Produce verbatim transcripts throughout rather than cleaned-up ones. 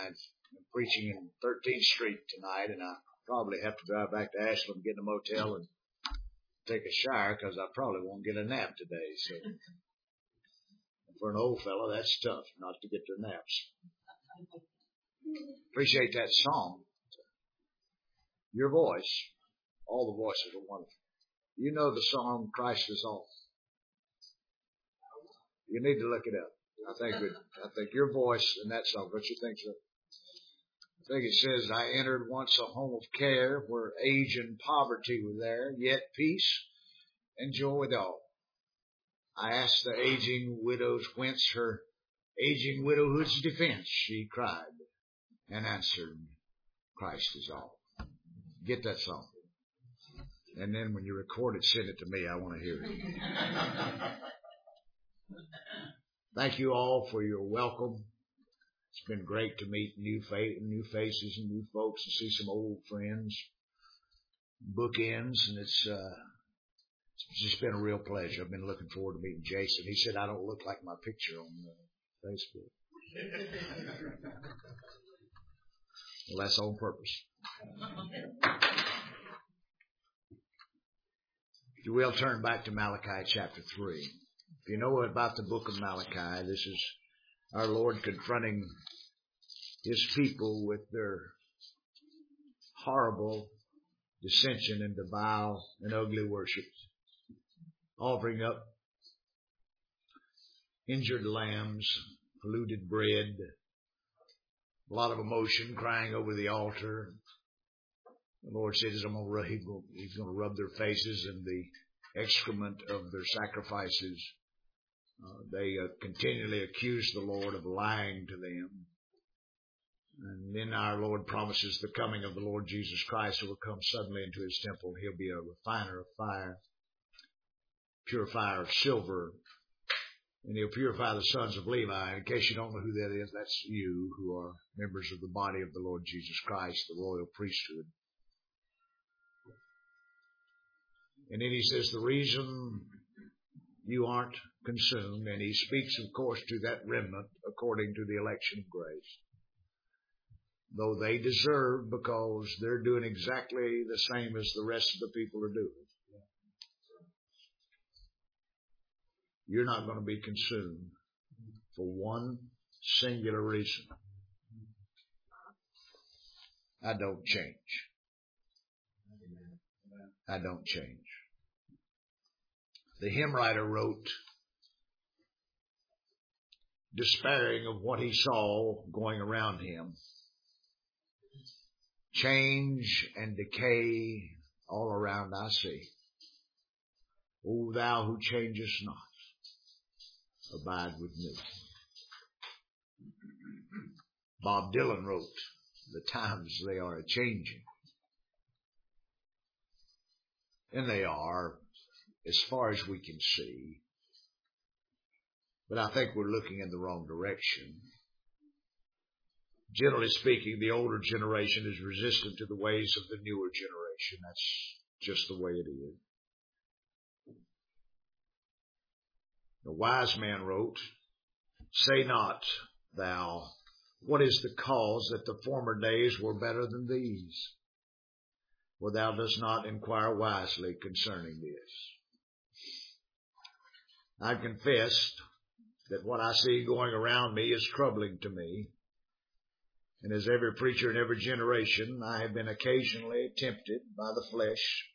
I'm preaching in thirteenth Street tonight, and I probably have to drive back to Ashland, get in a motel, and take a shower because I probably won't get a nap today. So for an old fellow, that's tough not to get their naps. Appreciate that song. Your voice, all the voices are wonderful. You know the song "Christ Is All." You need to look it up. I think it, I think your voice in that song. What you think? So? I think it says, "I entered once a home of care, where age and poverty were there, yet peace and joy with all. I asked the aging widow's whence her aging widowhood's defense. She cried and answered, Christ is all." Get that song. And then when you record it, send it to me. I want to hear it. Thank you all for your welcome. It's been great to meet new fa- new faces and new folks and see some old friends, bookends, and it's uh, it's just been a real pleasure. I've been looking forward to meeting Jason. He said I don't look like my picture on uh, Facebook. Well, that's on purpose. If you will, turn back to Malachi chapter three. If you know about the book of Malachi, this is our Lord confronting His people with their horrible dissension into vile and ugly worship, offering up injured lambs, polluted bread, a lot of emotion, crying over the altar. The Lord says I'm gonna, He's going to rub their faces in the excrement of their sacrifices. Uh, they uh, continually accuse the Lord of lying to them. And then our Lord promises the coming of the Lord Jesus Christ, who will come suddenly into His temple. He'll be a refiner of fire, purifier of silver, and He'll purify the sons of Levi. In case you don't know who that is, that's you who are members of the body of the Lord Jesus Christ, the royal priesthood. And then He says the reason you aren't consumed, and He speaks, of course, to that remnant according to the election of grace. Though they deserve, because they're doing exactly the same as the rest of the people are doing. You're not going to be consumed for one singular reason. I don't change. I don't change. The hymn writer wrote, despairing of what he saw going around him, change and decay all around I see. O thou who changest not, abide with me. Bob Dylan wrote, the times they are a-changing. And they are, as far as we can see. But I think we're looking in the wrong direction. Generally speaking, the older generation is resistant to the ways of the newer generation. That's just the way it is. The wise man wrote, say not thou, what is the cause that the former days were better than these? For thou dost not inquire wisely concerning this. I've confessed that what I see going around me is troubling to me. And as every preacher in every generation, I have been occasionally tempted by the flesh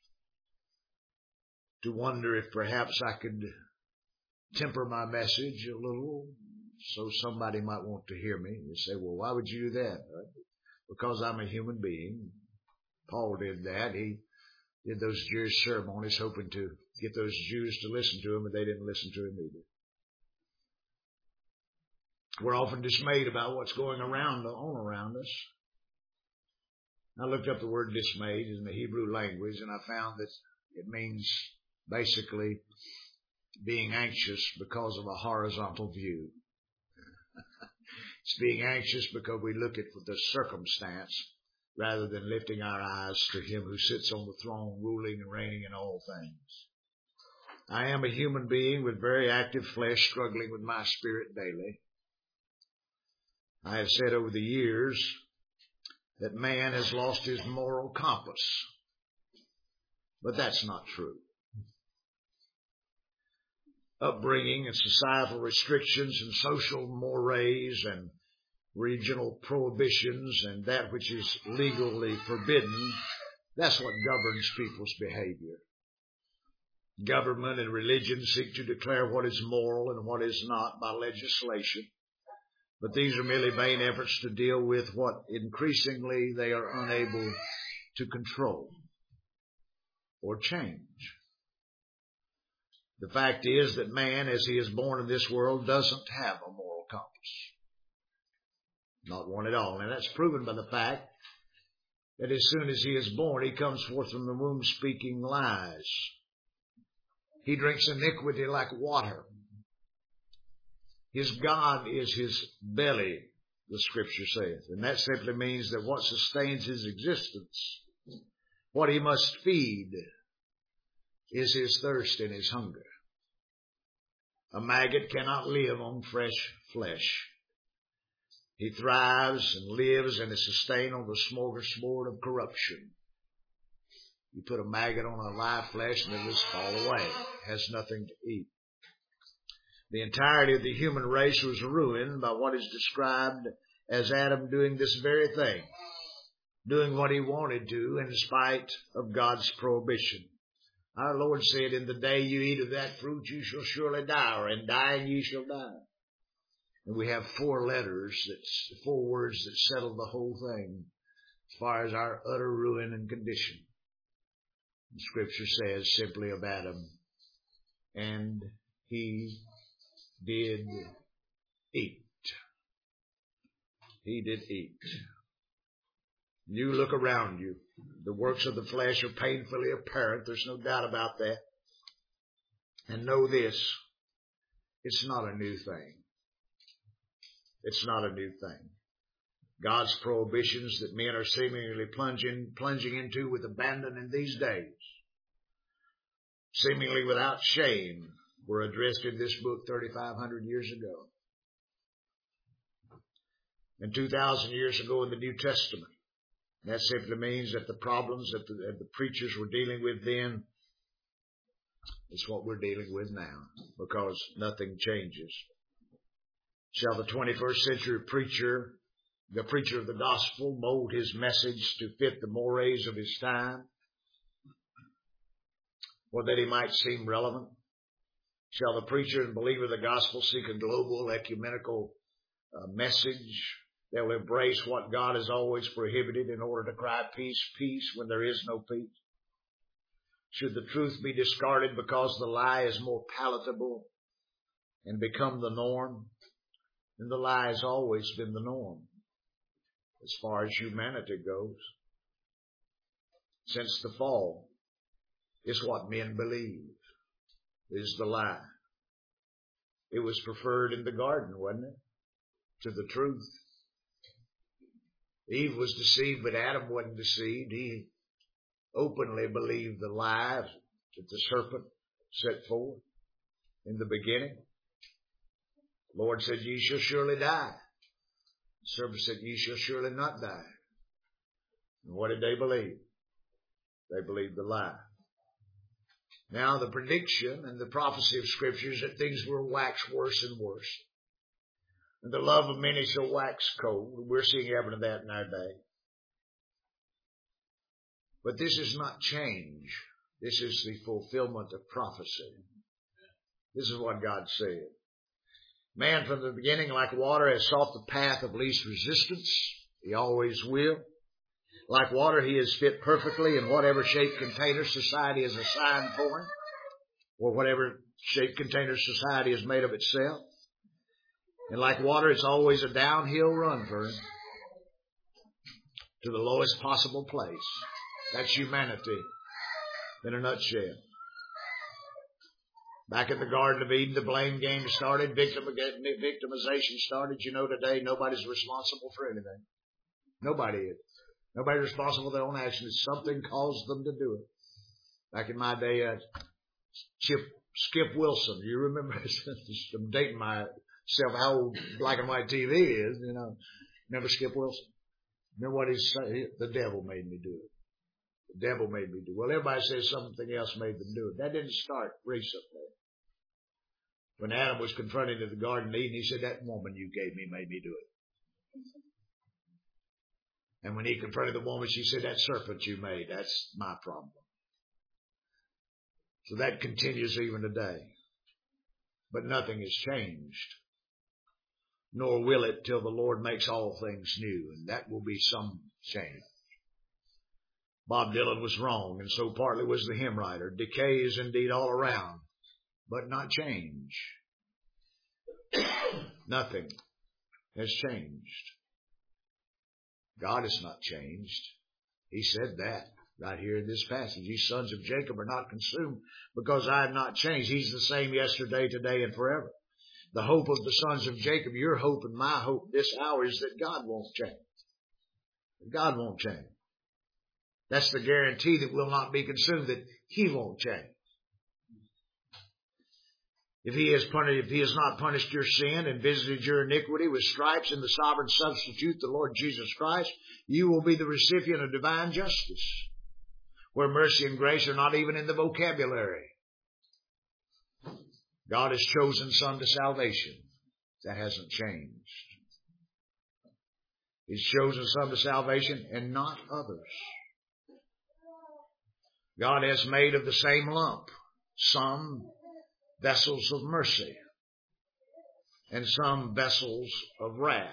to wonder if perhaps I could temper my message a little so somebody might want to hear me. You say, well, why would you do that? Because I'm a human being. Paul did that. He did those Jewish ceremonies hoping to get those Jews to listen to him, but they didn't listen to him either. We're often dismayed about what's going around on around us. I looked up the word dismayed in the Hebrew language, and I found that it means basically being anxious because of a horizontal view. It's being anxious because we look at the circumstance rather than lifting our eyes to Him who sits on the throne, ruling and reigning in all things. I am a human being with very active flesh struggling with my spirit daily. I have said over the years that man has lost his moral compass. But that's not true. Upbringing and societal restrictions and social mores and regional prohibitions and that which is legally forbidden, that's what governs people's behavior. Government and religion seek to declare what is moral and what is not by legislation. But these are merely vain efforts to deal with what increasingly they are unable to control or change. The fact is that man, as he is born in this world, doesn't have a moral compass. Not one at all. And that's proven by the fact that as soon as he is born, he comes forth from the womb speaking lies. He drinks iniquity like water. His God is his belly, the Scripture says. And that simply means that what sustains his existence, what he must feed, is his thirst and his hunger. A maggot cannot live on fresh flesh. He thrives and lives and is sustained on the smorgasbord of corruption. You put a maggot on a live flesh and it'll just fall away. It has nothing to eat. The entirety of the human race was ruined by what is described as Adam doing this very thing, doing what he wanted to in spite of God's prohibition. Our Lord said, in the day you eat of that fruit, you shall surely die, or in dying you shall die. And we have four letters, that's four words that settle the whole thing as far as our utter ruin and condition. The Scripture says simply of Adam, and he did eat. He did eat. You look around you. The works of the flesh are painfully apparent. There's no doubt about that. And know this, it's not a new thing. It's not a new thing. God's prohibitions that men are seemingly plunging, plunging into with abandon in these days, seemingly without shame, were addressed in this book thirty-five hundred years ago. And two thousand years ago in the New Testament. That simply means that the problems that the, that the preachers were dealing with then is what we're dealing with now, because nothing changes. Shall the twenty-first century preacher, the preacher of the gospel, mold his message to fit the mores of his time, or that he might seem relevant? Shall the preacher and believer of the gospel seek a global ecumenical uh, message that will embrace what God has always prohibited in order to cry peace, peace when there is no peace? Should the truth be discarded because the lie is more palatable and become the norm? Then the lie has always been the norm as far as humanity goes. Since the fall, it's what men believe is the lie. It was preferred in the garden, wasn't it, to the truth? Eve was deceived, but Adam wasn't deceived. He openly believed the lie that the serpent set forth in the beginning. The Lord said, ye shall surely die. The serpent said, ye shall surely not die. And what did they believe? They believed the lie. Now the prediction and the prophecy of Scripture is that things will wax worse and worse. And the love of many shall wax cold. We're seeing evidence of that in our day. But this is not change. This is the fulfillment of prophecy. This is what God said. Man from the beginning, like water, has sought the path of least resistance. He always will. Like water, he is fit perfectly in whatever shape container society has assigned for him, or whatever shape container society has made of itself. And like water, it's always a downhill run for him to the lowest possible place. That's humanity in a nutshell. Back in the Garden of Eden, the blame game started, victim, victimization started. You know, today nobody's responsible for anything. Nobody is. Nobody's responsible for their own actions. Something caused them to do it. Back in my day, uh, Chip, Skip Wilson, you remember? I'm dating my Except how old black and white T V is, you know. Remember Skip Wilson? Remember what he said? The devil made me do it. The devil made me do it. Well, everybody says something else made them do it. That didn't start recently. When Adam was confronted in the Garden of Eden, he said, that woman you gave me made me do it. And when he confronted the woman, she said, that serpent you made, that's my problem. So that continues even today. But nothing has changed. Nor will it till the Lord makes all things new. And that will be some change. Bob Dylan was wrong, and so partly was the hymn writer. Decay is indeed all around, but not change. Nothing has changed. God has not changed. He said that right here in this passage. Ye sons of Jacob are not consumed because I have not changed. He's the same yesterday, today, and forever. The hope of the sons of Jacob, your hope and my hope this hour is that God won't change. God won't change. That's the guarantee that we'll not be consumed, that He won't change. If He has punished, if He has not punished your sin and visited your iniquity with stripes in the sovereign substitute, the Lord Jesus Christ, you will be the recipient of divine justice, where mercy and grace are not even in the vocabulary. God has chosen some to salvation. That hasn't changed. He's chosen some to salvation and not others. God has made of the same lump some vessels of mercy and some vessels of wrath.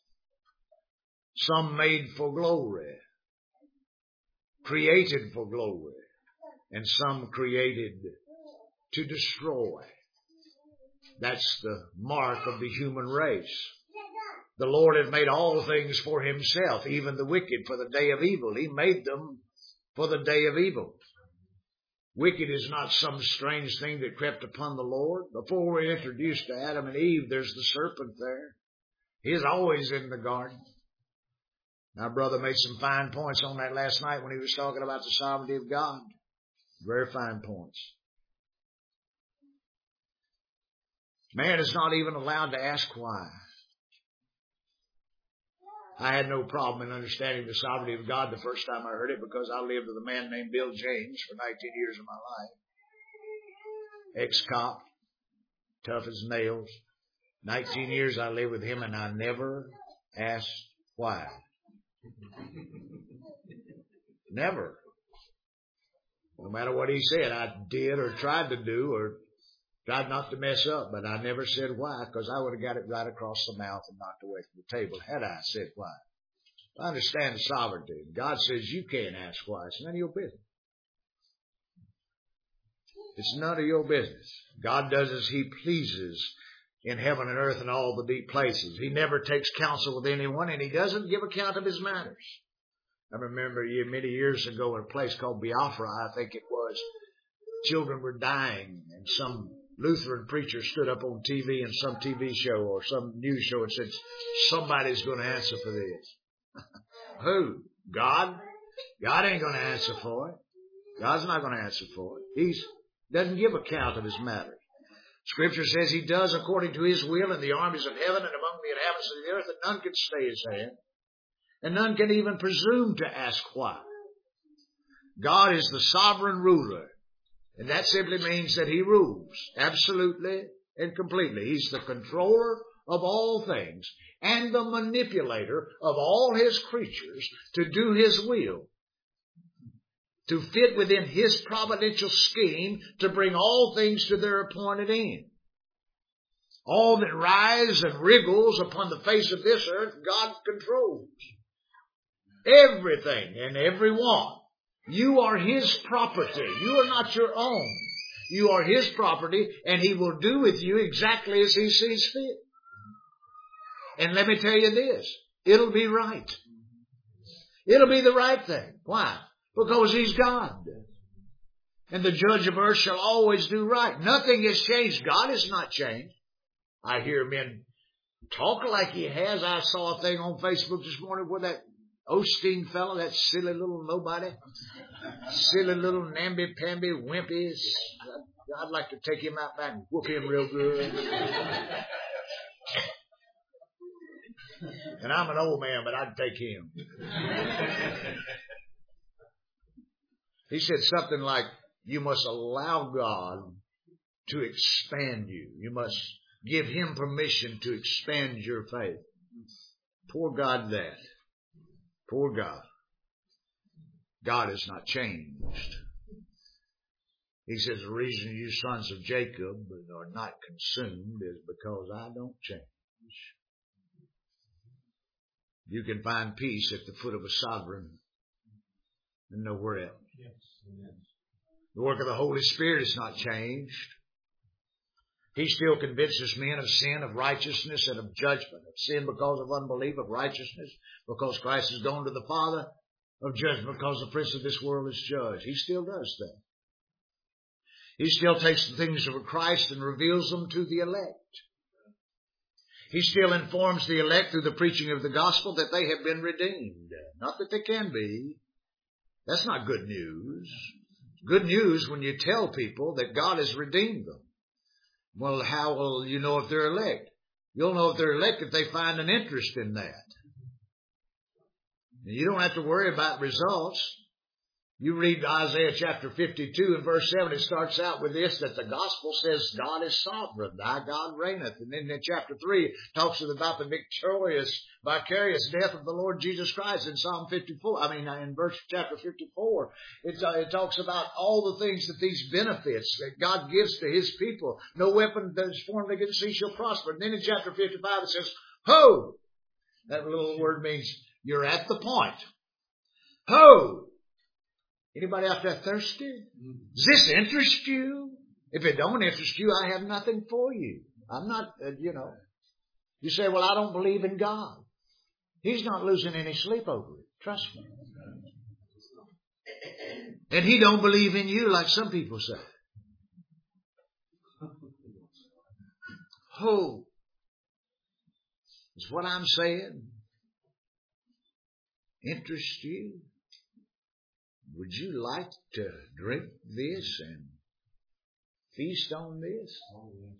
Some made for glory, created for glory, and some created to destroy. That's the mark of the human race. The Lord had made all things for Himself, even the wicked for the day of evil. He made them for the day of evil. Wicked is not some strange thing that crept upon the Lord. Before we're introduced to Adam and Eve, there's the serpent there. He's always in the garden. My brother made some fine points on that last night when he was talking about the sovereignty of God. Very fine points. Man is not even allowed to ask why. I had no problem in understanding the sovereignty of God the first time I heard it because I lived with a man named Bill James for nineteen years of my life. Ex-cop, tough as nails. nineteen years I lived with him and I never asked why. Never. No matter what he said, I did or tried to do or tried not to mess up, but I never said why because I would have got it right across the mouth and knocked away from the table had I said why. I understand the sovereignty. God says you can't ask why. It's none of your business. It's none of your business. God does as He pleases in heaven and earth and all the deep places. He never takes counsel with anyone, and He doesn't give account of His matters. I remember many years ago in a place called Biafra, I think it was, children were dying, and some Lutheran preacher stood up on T V in some T V show or some news show and said, somebody's going to answer for this. Who? God? God ain't going to answer for it. God's not going to answer for it. He doesn't give account of His matters. Scripture says He does according to His will in the armies of heaven and among the inhabitants of the earth, and none can stay His hand. And none can even presume to ask why. God is the sovereign ruler. And that simply means that He rules absolutely and completely. He's the controller of all things and the manipulator of all His creatures to do His will, to fit within His providential scheme to bring all things to their appointed end. All that rise and wriggles upon the face of this earth, God controls. Everything and everyone. You are His property. You are not your own. You are His property, and He will do with you exactly as He sees fit. And let me tell you this, it'll be right. It'll be the right thing. Why? Because He's God. And the judge of earth shall always do right. Nothing has changed. God has not changed. I hear men talk like He has. I saw a thing on Facebook this morning where that Osteen fellow, that silly little nobody, silly little namby-pamby wimpy, I'd like to take him out back and whoop him real good. And I'm an old man, but I'd take him. He said something like, you must allow God to expand you. You must give Him permission to expand your faith. Poor God that. Poor God. God has not changed. He says the reason you sons of Jacob are not consumed is because I don't change. You can find peace at the foot of a sovereign and nowhere else. The work of the Holy Spirit is not changed. He still convinces men of sin, of righteousness, and of judgment. Of sin because of unbelief, of righteousness because Christ has gone to the Father, of judgment because the prince of this world is judged. He still does that. He still takes the things of Christ and reveals them to the elect. He still informs the elect through the preaching of the gospel that they have been redeemed. Not that they can be. That's not good news. Good news when you tell people that God has redeemed them. Well, how will you know if they're elect? You'll know if they're elect if they find an interest in that. You don't have to worry about results. You read Isaiah chapter fifty-two and verse seven, it starts out with this, that the gospel says God is sovereign, thy God reigneth. And then in chapter three, it talks about the victorious, vicarious death of the Lord Jesus Christ in Psalm fifty-four. I mean, in verse chapter fifty-four, it, uh, it talks about all the things that these benefits that God gives to His people. No weapon that is formed against thee shall prosper. And then in chapter fifty-five, it says, ho! That little word means you're at the point. Ho! Anybody out there thirsty? Does this interest you? If it don't interest you, I have nothing for you. I'm not, uh, you know. You say, well, I don't believe in God. He's not losing any sleep over it. Trust me. And He don't believe in you like some people say. Hope is what I'm saying. Interest you? Would you like to drink this and feast on this? Oh, yes.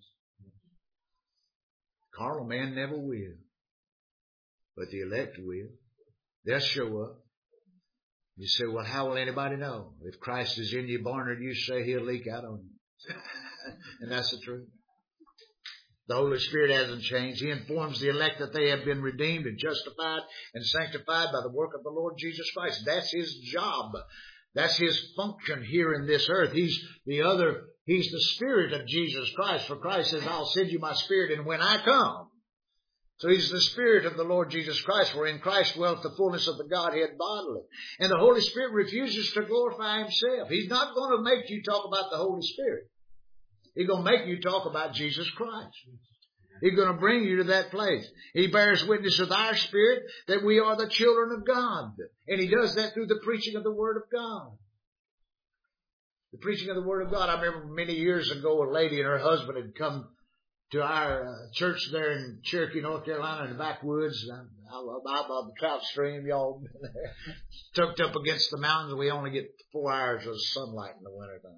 Carnal man never will. But the elect will. They'll show up. You say, well, how will anybody know? If Christ is in you, born of you, say He'll leak out on you. And that's the truth. The Holy Spirit hasn't changed. He informs the elect that they have been redeemed and justified and sanctified by the work of the Lord Jesus Christ. That's His job. That's His function here in this earth. He's the other, He's the Spirit of Jesus Christ. For Christ says, I'll send you my Spirit, and when I come. So He's the Spirit of the Lord Jesus Christ, for in Christ dwelleth the fullness of the Godhead bodily. And the Holy Spirit refuses to glorify Himself. He's not going to make you talk about the Holy Spirit. He's going to make you talk about Jesus Christ. He's going to bring you to that place. He bears witness with our spirit that we are the children of God. And He does that through the preaching of the Word of God. The preaching of the Word of God. I remember many years ago a lady and her husband had come to our uh, church there in Cherokee, North Carolina, in the backwoods. I love the trout stream, y'all. Tucked up against the mountains. We only get four hours of sunlight in the wintertime.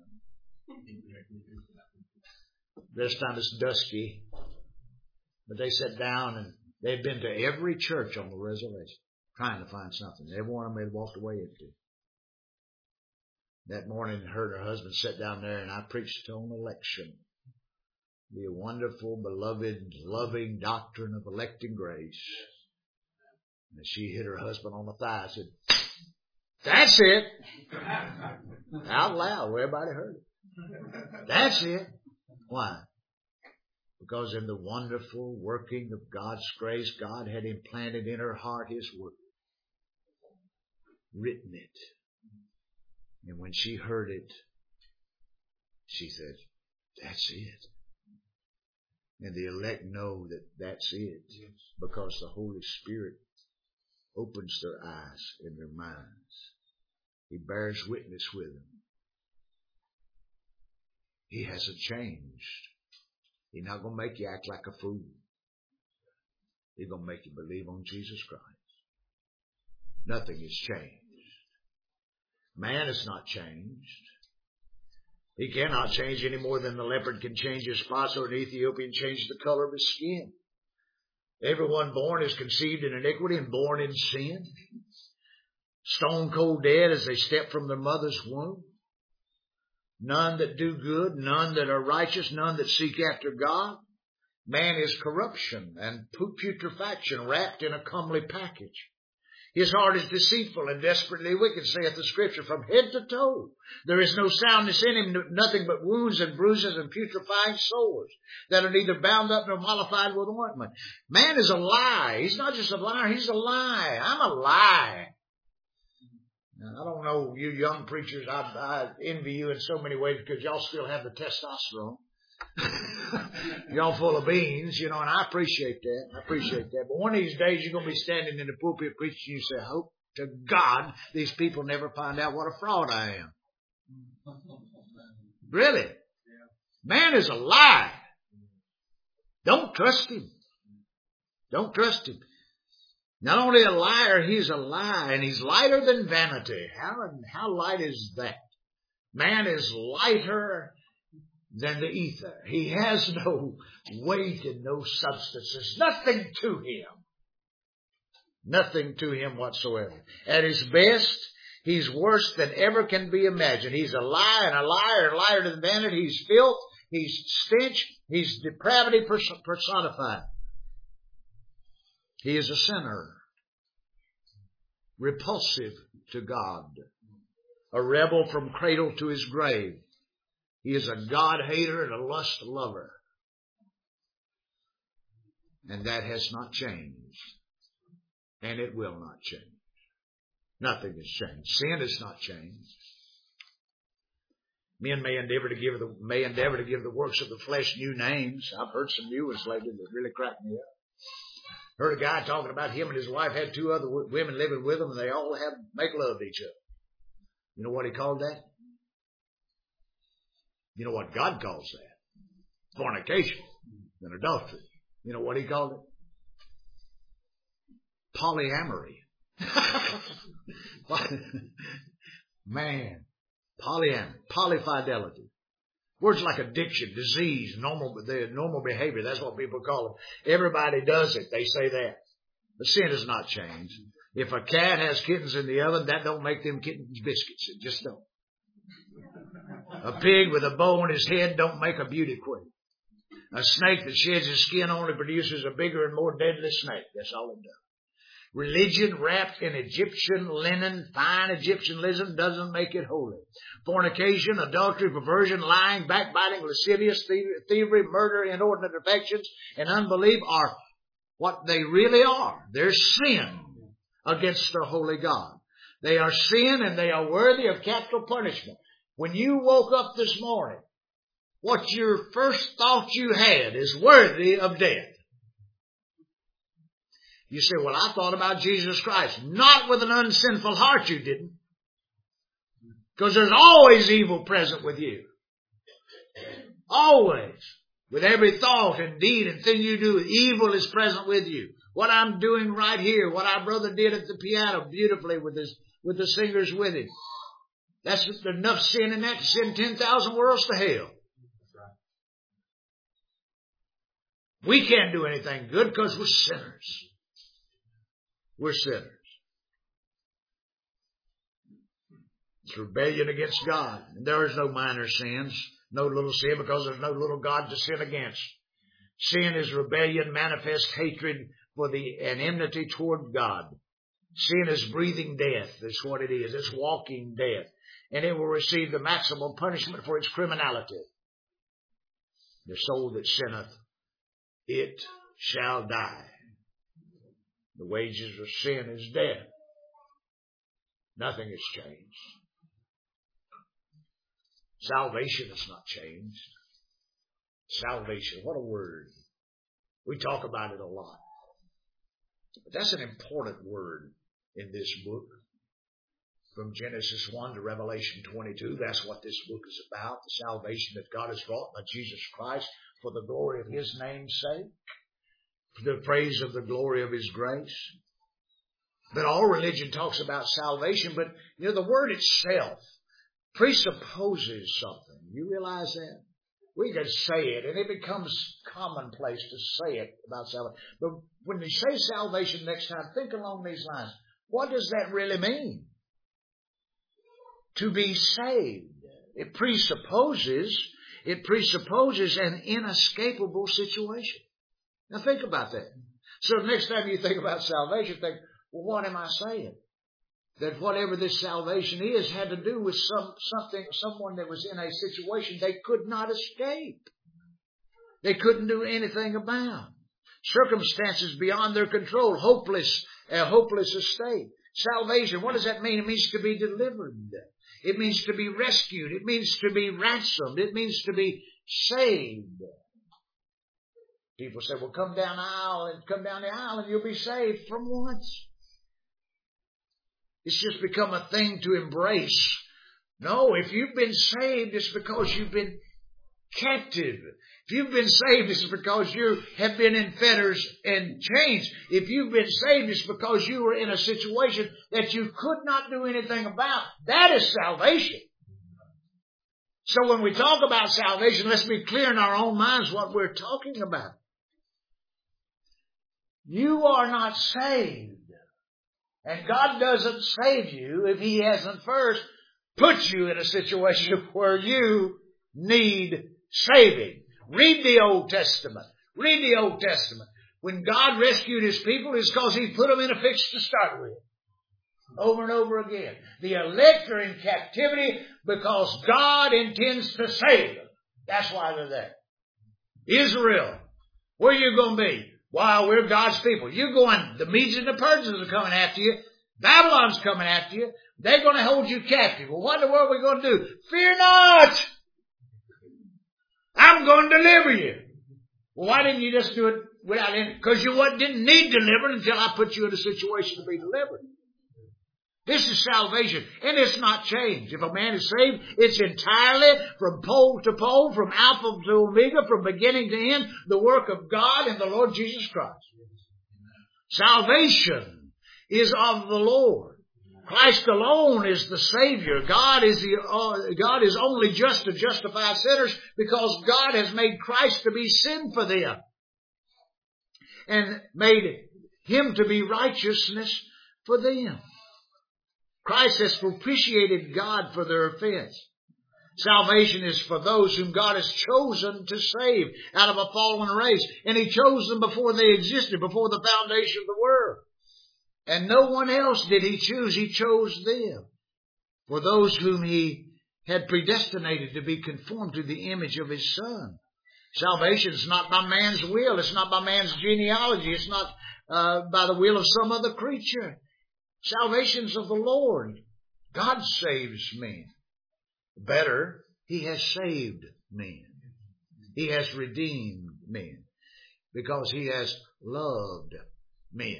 This time it's dusky. But they sat down and they'd been to every church on the reservation trying to find something. Every one of them had walked away empty. That morning, I heard her husband sit down there and I preached on election. The wonderful, beloved, loving doctrine of electing grace. And she hit her husband on the thigh and said, that's it. Out loud, where everybody heard it. That's it. Why? Because in the wonderful working of God's grace, God had implanted in her heart His Word. Written it. And when she heard it, she said, that's it. And the elect know that that's it. Because the Holy Spirit opens their eyes and their minds. He bears witness with them. He hasn't changed. He's not going to make you act like a fool. He's going to make you believe on Jesus Christ. Nothing has changed. Man has not changed. He cannot change any more than the leopard can change his spots or an Ethiopian change the color of his skin. Everyone born is conceived in iniquity and born in sin. Stone cold dead as they step from their mother's womb. None that do good, none that are righteous, none that seek after God. Man is corruption and putrefaction wrapped in a comely package. His heart is deceitful and desperately wicked, saith the Scripture, from head to toe. There is no soundness in him, nothing but wounds and bruises and putrefying sores that are neither bound up nor mollified with ointment. Man is a lie. He's not just a liar, he's a lie. I'm a lie. Now, I don't know, you young preachers, I, I envy you in so many ways because y'all still have the testosterone. Y'all full of beans, you know, and I appreciate that. I appreciate that. But one of these days you're going to be standing in the pulpit preaching and you say, hope to God these people never find out what a fraud I am. Really? Man is a lie. Don't trust him. Don't trust him. Not only a liar, he's a lie, and he's lighter than vanity. How, how light is that? Man is lighter than the ether. He has no weight and no substance. There's nothing to him. Nothing to him whatsoever. At his best, he's worse than ever can be imagined. He's a lie and a liar, liar than vanity. He's filth. He's stench. He's depravity personified. He is a sinner, repulsive to God, a rebel from cradle to his grave. He is a God-hater and a lust lover. And that has not changed. And it will not change. Nothing has changed. Sin has not changed. Men may endeavor to give the may endeavor to give the works of the flesh new names. I've heard some new ones lately that really cracked me up. Heard a guy talking about him and his wife had two other w- women living with them, and they all have make love to each other. You know what he called that? You know what God calls that? Fornication and adultery. You know what he called it? Polyamory. Man, polyamory, polyfidelity. Words like addiction, disease, normal, the normal behavior. That's what people call them. Everybody does it. They say that. The sin has not changed. If a cat has kittens in the oven, that don't make them kittens biscuits. It just don't. A pig with a bow on his head don't make a beauty queen. A snake that sheds his skin only produces a bigger and more deadly snake. That's all it does. Religion wrapped in Egyptian linen, fine Egyptian linen, doesn't make it holy. Fornication, adultery, perversion, lying, backbiting, lascivious, thievery, murder, inordinate affections, and unbelief are what they really are. They're sin against the holy God. They are sin and they are worthy of capital punishment. When you woke up this morning, what your first thought you had is worthy of death. You say, well, I thought about Jesus Christ. Not with an unsinful heart, you didn't. Because there's always evil present with you. Always. With every thought and deed and thing you do, evil is present with you. What I'm doing right here, what our brother did at the piano beautifully with his, with the singers with him. That's enough sin in that to send ten thousand worlds to hell. We can't do anything good because we're sinners. We're sinners. It's rebellion against God. And there is no minor sins, no little sin, because there's no little God to sin against. Sin is rebellion, manifest hatred for the and enmity toward God. Sin is breathing death. That's what it is. It's walking death. And it will receive the maximum punishment for its criminality. The soul that sinneth, it shall die. The wages of sin is death. Nothing has changed. Salvation has not changed. Salvation, what a word. We talk about it a lot. But that's an important word in this book. From Genesis one to Revelation twenty-two, that's what this book is about. The salvation that God has wrought by Jesus Christ for the glory of His name's sake. For the praise of the glory of His grace. But all religion talks about salvation, but you know, the word itself presupposes something. You realize that? We can say it, and it becomes commonplace to say it about salvation. But when you say salvation next time, think along these lines. What does that really mean? To be saved. It presupposes, it presupposes an inescapable situation. Now think about that. So next time you think about salvation, think, well, what am I saying? That whatever this salvation is had to do with some something, someone that was in a situation they could not escape. They couldn't do anything about. Circumstances beyond their control, hopeless, a hopeless estate. Salvation, what does that mean? It means to be delivered. It means to be rescued. It means to be ransomed. It means to be saved. People say, well, come down the aisle and come down the aisle and you'll be saved. From what? It's just become a thing to embrace. No, if you've been saved, it's because you've been captive. If you've been saved, it's because you have been in fetters and chains. If you've been saved, it's because you were in a situation that you could not do anything about. That is salvation. So when we talk about salvation, let's be clear in our own minds what we're talking about. You are not saved. And God doesn't save you if He hasn't first put you in a situation where you need saving. Read the Old Testament. Read the Old Testament. When God rescued His people, it's because He put them in a fix to start with. Over and over again. The elect are in captivity because God intends to save them. That's why they're there. Israel, where are you going to be? Wow, we're God's people. You're going, the Medes and the Persians are coming after you. Babylon's coming after you. They're going to hold you captive. Well, what in the world are we going to do? Fear not! I'm going to deliver you. Well, why didn't you just do it without any? Because you didn't need deliverance until I put you in a situation to be delivered. This is salvation, and it's not changed. If a man is saved, it's entirely from pole to pole, from Alpha to Omega, from beginning to end, the work of God and the Lord Jesus Christ. Salvation is of the Lord. Christ alone is the Savior. God is the uh, God is only just to justify sinners because God has made Christ to be sin for them and made Him to be righteousness for them. Christ has propitiated God for their offense. Salvation is for those whom God has chosen to save out of a fallen race. And He chose them before they existed, before the foundation of the world. And no one else did He choose. He chose them. For those whom He had predestinated to be conformed to the image of His Son. Salvation is not by man's will. It's not by man's genealogy. It's not uh, by the will of some other creature. Salvation's of the Lord. God saves men. Better, He has saved men. He has redeemed men. Because He has loved men.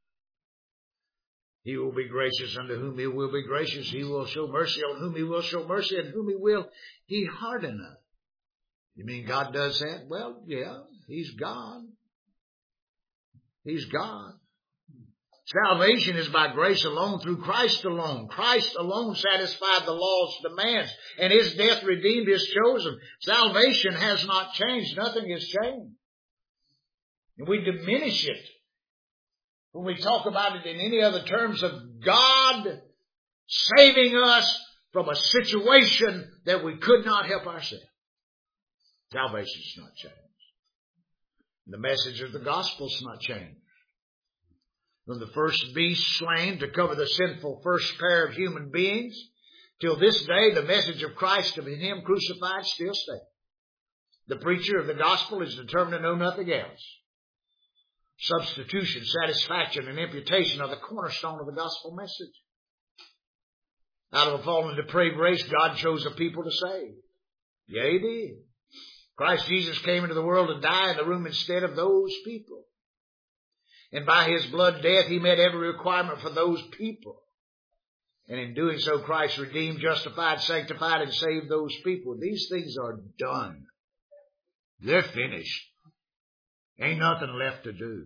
He will be gracious unto whom He will be gracious. He will show mercy on whom He will show mercy, and whom He will He hardeneth. You mean God does that? Well, yeah, He's God. He's God. Salvation is by grace alone, through Christ alone. Christ alone satisfied the law's demands, and His death redeemed His chosen. Salvation has not changed. Nothing has changed. And we diminish it when we talk about it in any other terms of God saving us from a situation that we could not help ourselves. Salvation has not changed. The message of the gospel has not changed. From the first beast slain to cover the sinful first pair of human beings, till this day the message of Christ and Him crucified still stands. The preacher of the gospel is determined to know nothing else. Substitution, satisfaction, and imputation are the cornerstone of the gospel message. Out of a fallen depraved race, God chose a people to save. Yea, He did. Christ Jesus came into the world to die in the room instead of those people. And by His blood death, He met every requirement for those people. And in doing so, Christ redeemed, justified, sanctified, and saved those people. These things are done. They're finished. Ain't nothing left to do.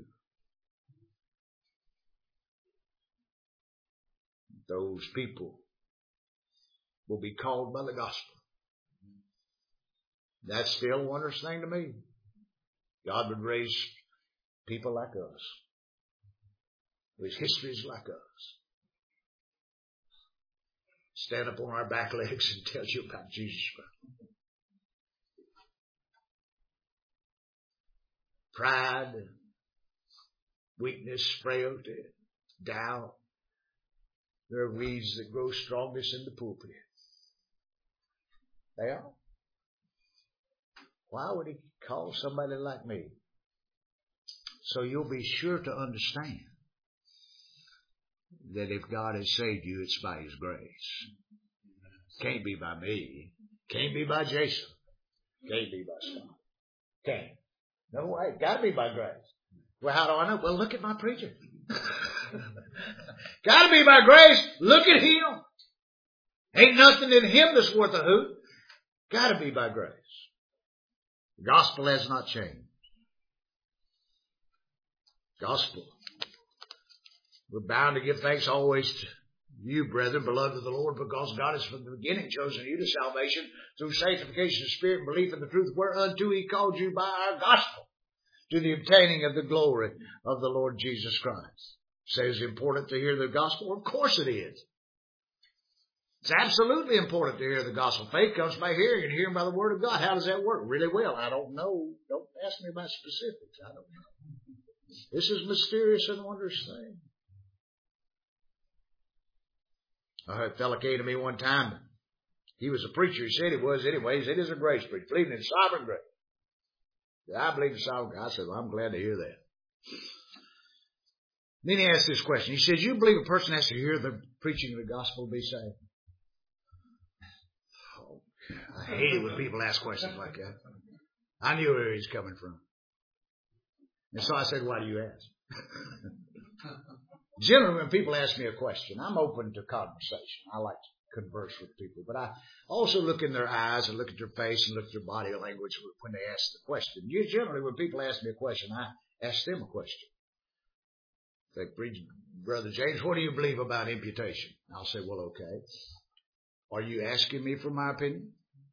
Those people will be called by the gospel. That's still a wondrous thing to me. God would raise people like us, with histories like us, stand up on our back legs and tell you about Jesus Christ. Pride, weakness, frailty, doubt. They're weeds that grow strongest in the pulpit. They are. Why would he call somebody like me? So you'll be sure to understand that if God has saved you, it's by His grace. Can't be by me. Can't be by Jason. Can't be by Scott. Can't. No way. Got to be by grace. Well, how do I know? Well, look at my preacher. Got to be by grace. Look at him. Ain't nothing in him that's worth a hoot. Got to be by grace. The gospel has not changed. Gospel. We're bound to give thanks always to you, brethren, beloved of the Lord, because God has from the beginning chosen you to salvation through sanctification of spirit and belief in the truth, whereunto He called you by our gospel, to the obtaining of the glory of the Lord Jesus Christ. Say it's important to hear the gospel? Of course it is. It's absolutely important to hear the gospel. Faith comes by hearing, and hearing by the word of God. How does that work? Really well. I don't know. Don't ask me about specifics. I don't know. This is mysterious and wondrous thing. I heard a fellow came to me one time. He was a preacher. He said he was anyway. He said, it is a grace preacher, believing in sovereign grace. I believe in sovereign grace. I said, well, I'm glad to hear that. Then he asked this question. He said, you believe a person has to hear the preaching of the gospel to be saved? Oh, I hate it when people ask questions like that. I knew where he was coming from. And so I said, why do you ask? Generally, when people ask me a question, I'm open to conversation. I like to converse with people. But I also look in their eyes and look at their face and look at their body language when they ask the question. You generally, when people ask me a question, I ask them a question. Like, Brother James, what do you believe about imputation? I'll say, well, okay. Are you asking me for my opinion?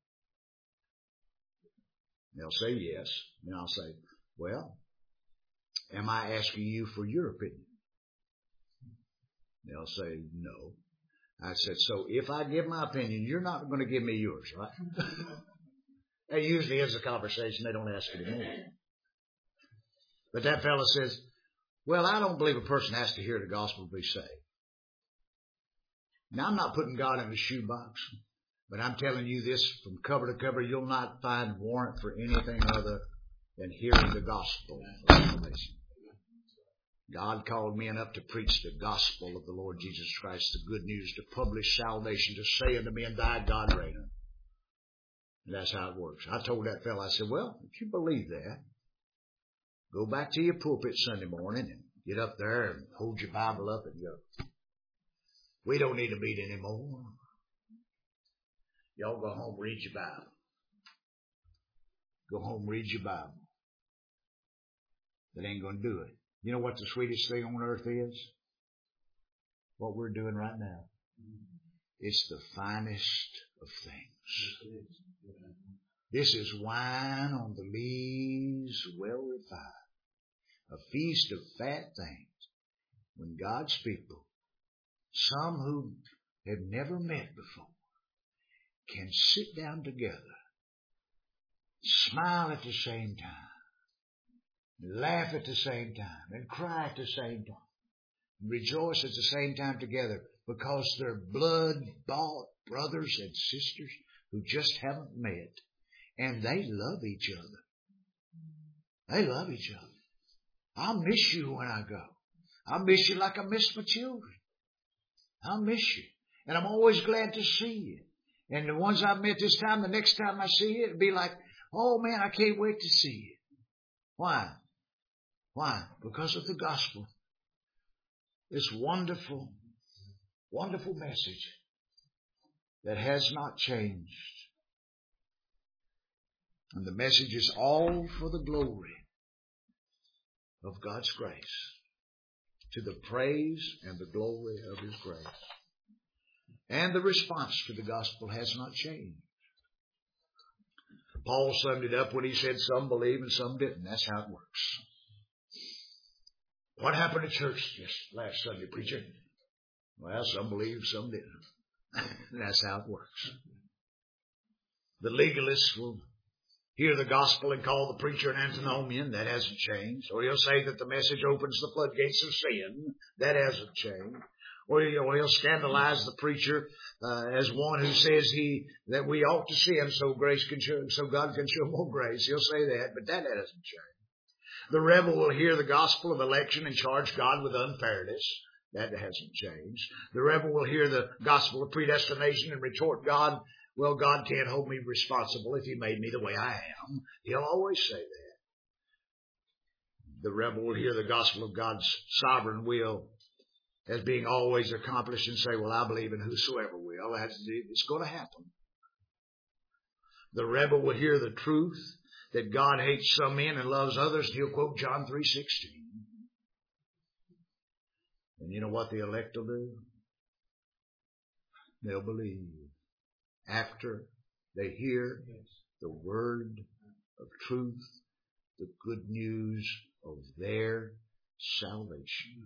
They'll say yes. And I'll say, well, am I asking you for your opinion? They'll say no. I said, so if I give my opinion, you're not going to give me yours, right? That usually is a conversation. They don't ask anymore. But that fellow says, well, I don't believe a person has to hear the gospel to be saved. Now, I'm not putting God in a shoebox, but I'm telling you this from cover to cover, you'll not find warrant for anything other than hearing the gospel of salvation. God called men up to preach the gospel of the Lord Jesus Christ, the good news, to publish salvation, to say unto men, thy God reigneth. And that's how it works. I told that fellow, I said, well, if you believe that, go back to your pulpit Sunday morning and get up there and hold your Bible up and go. We don't need to meet anymore. Y'all go home, read your Bible. Go home, read your Bible. That ain't going to do it. You know what the sweetest thing on earth is? What we're doing right now. It's the finest of things. This is wine on the lees, well refined. A feast of fat things. When God's people, some who have never met before, can sit down together, smile at the same time, laugh at the same time, and cry at the same time, and rejoice at the same time together, because they're blood-bought brothers and sisters who just haven't met, and they love each other. They love each other. I'll miss you when I go. I'll miss you like I miss my children. I'll miss you. And I'm always glad to see you. And the ones I've met this time, the next time I see you, it'll be like, oh man, I can't wait to see you. Why? Why? Because of the gospel. This wonderful, wonderful message that has not changed. And the message is all for the glory of God's grace, to the praise and the glory of His grace. And the response to the gospel has not changed. Paul summed it up when he said some believe and some didn't. That's how it works. What happened at church just last Sunday, preacher? Well, some believed, some didn't. That's how it works. The legalists will hear the gospel and call the preacher an antinomian. That hasn't changed. Or he'll say that the message opens the floodgates of sin. That hasn't changed. Or he'll, he'll scandalize the preacher uh, as one who says he that we ought to sin so grace can show, so God can show more grace. He'll say that, but that hasn't changed. The rebel will hear the gospel of election and charge God with unfairness. That hasn't changed. The rebel will hear the gospel of predestination and retort, God, well, God can't hold me responsible if He made me the way I am. He'll always say that. The rebel will hear the gospel of God's sovereign will as being always accomplished and say, well, I believe in whosoever will. That's, it's going to happen. The rebel will hear the truth that God hates some men and loves others, and he'll quote John three sixteen. And you know what the elect will do? They'll believe after they hear the word of truth, the good news of their salvation.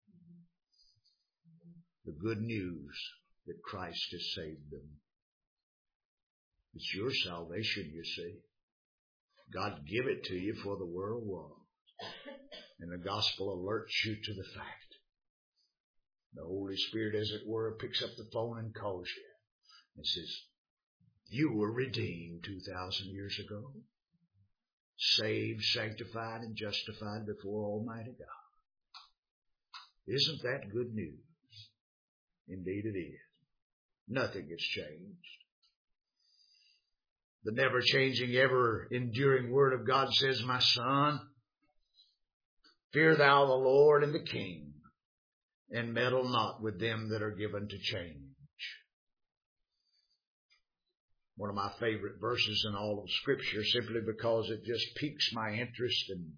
The good news that Christ has saved them. It's your salvation, you see. God give it to you for the world was. And the gospel alerts you to the fact. The Holy Spirit, as it were, picks up the phone and calls you and says, you were redeemed two thousand years ago. Saved, sanctified, and justified before Almighty God. Isn't that good news? Indeed it is. Nothing has changed. The never-changing, ever-enduring Word of God says, my son, fear thou the Lord and the King, and meddle not with them that are given to change. One of my favorite verses in all of Scripture, simply because it just piques my interest and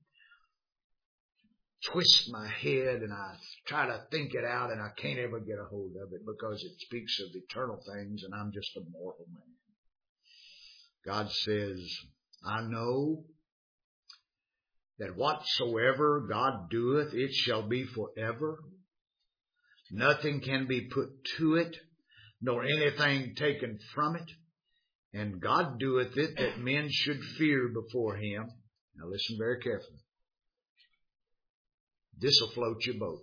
twists my head, and I try to think it out, and I can't ever get a hold of it because it speaks of eternal things, and I'm just a mortal man. God says, I know that whatsoever God doeth, it shall be forever. Nothing can be put to it, nor anything taken from it. And God doeth it that men should fear before Him. Now listen very carefully. This will float your boat.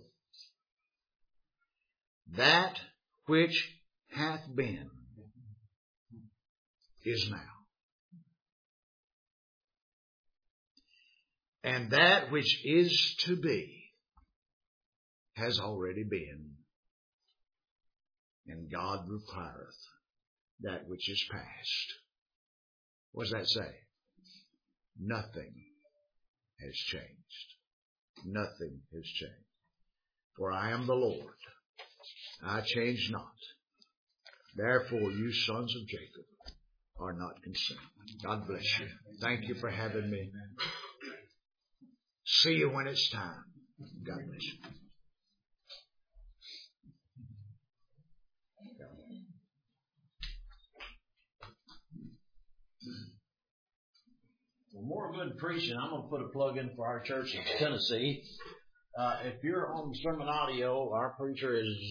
That which hath been is now. And that which is to be has already been. And God requireth that which is past. What does that say? Nothing has changed. Nothing has changed. For I am the Lord. I change not. Therefore, you sons of Jacob are not concerned. God bless you. Thank you for having me. See you when it's time. God bless you. For more good preaching, I'm going to put a plug in for our church in Tennessee. Uh, if you're on sermon audio, our preacher is